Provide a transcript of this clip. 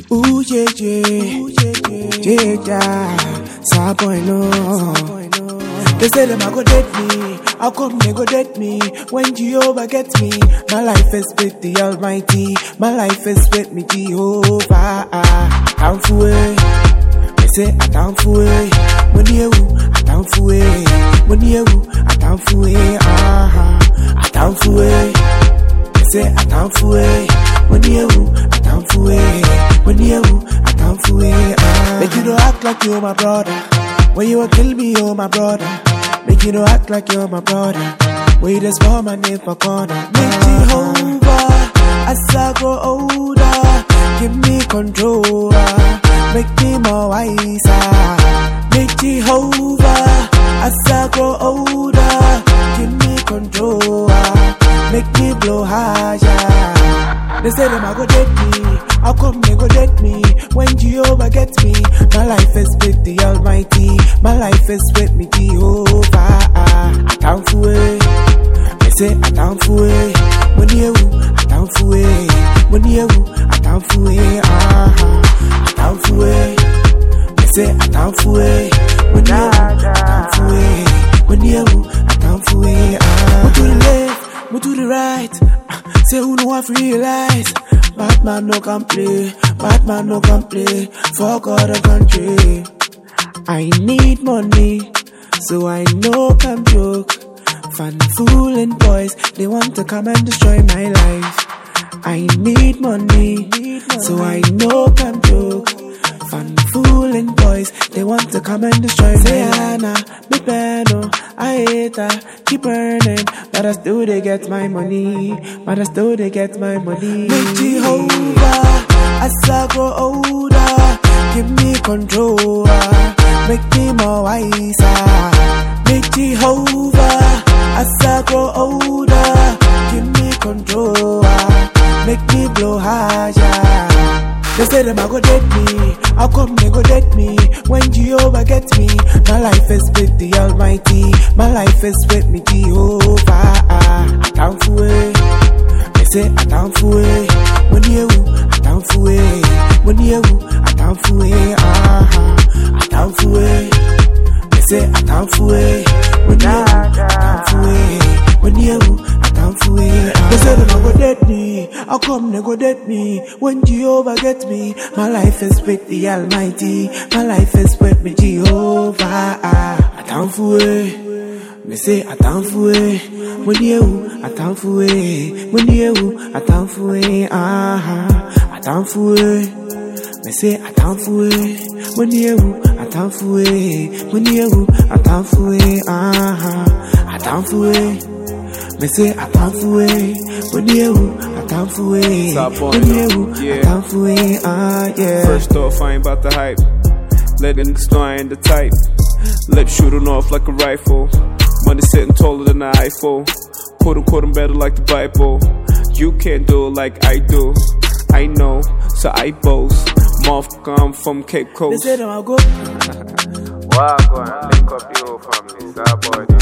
Ooh yeah yeah, sad boy no. They say them a go date me, how come they go date me? When Jehovah gets me, my life is with the Almighty, my life is with me Jehovah. I'm for it, they say I'm for it. When you, I'm for it. When you, I'm for it. I'm for it. They say I'm for it. When you, I'm for it. When you, I'm for it. Make you don't act like you're my brother. When you will kill me, you're my brother. Make you don't act like you're my brother. When you just call my name for corner. Make Jehovah, as I grow older, give me control. Make me more wiser. Make Jehovah, as I grow older, give me control. Make me blow higher. They say them a go date me, how come they go date me? When Jehovah gets me, my life is with the Almighty, my life is with me Jehovah. I'm for it. They say I'm for it. When you, I'm for it. When you, I'm for it. I'm for it. They say I'm for it. When you, I'm for it. When you, I'm for it. Move to the left, move to the right. Say who know I realize. Batman no can play, Batman no can play. Fuck all the country. I need money, so I know I'm joke. Fun fooling boys, they want to come and destroy my life. I need money, so I know I'm joke. Fun fooling boys, they want to come and destroy my life. Me peno, I hate her, keep burning, but I still they get my money, but I still they get my money. Make Jehovah, as I grow older, give me control, make me more wiser. Make Jehovah, as I grow older, give me control, make me blow higher. They say them a go date me, how come they go date me? When Jehovah gets me, my life is with the Almighty, my life is with me Jehovah. I'm for it. They say I'm for it. When you, I'm for it. When you, I'm for it. I'm for it. They say I'm for it. When you, I'm for it. When you, I'm for it. They say them a go date me, how come they go date me? When Jehovah gets me, my life is with the Almighty, my life is with me Jehovah. I'm for it. Me say I'm for it. When you, I'm for it. When you, I'm for it. I'm for it. Me say I'm for it. When you, I'm for it. When you, I'm for it. I'm for it. Me say I'm for it. When you, I'm for it. When you, I'm for it. Yeah. First off, I ain't about the hype. Let niggas know I ain't the type. Lip shooting off like a rifle. Money sitting taller than the Eiffel. Quote them better like the Bible. You can't do it like I do. I know, so I boast. Motherfucker, I'm from Cape Coast. They say them a go. Wow, go and link up the whole family. That boy.